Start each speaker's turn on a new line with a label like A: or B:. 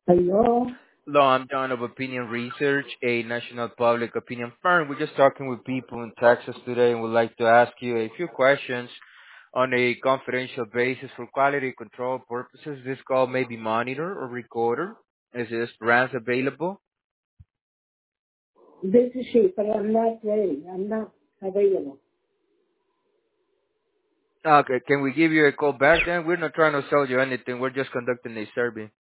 A: Hello.
B: Hello, I'm John of Opinion Research, a national public opinion firm. We're just talking with people in Texas today and would like to ask you a few questions on a confidential basis for quality control purposes. This call may be monitored or recorded. Is Esperanza available?
A: This is she, but I'm not ready. I'm not available.
B: Okay, can we give you a call back then? We're not trying to sell you anything. We're just conducting a survey.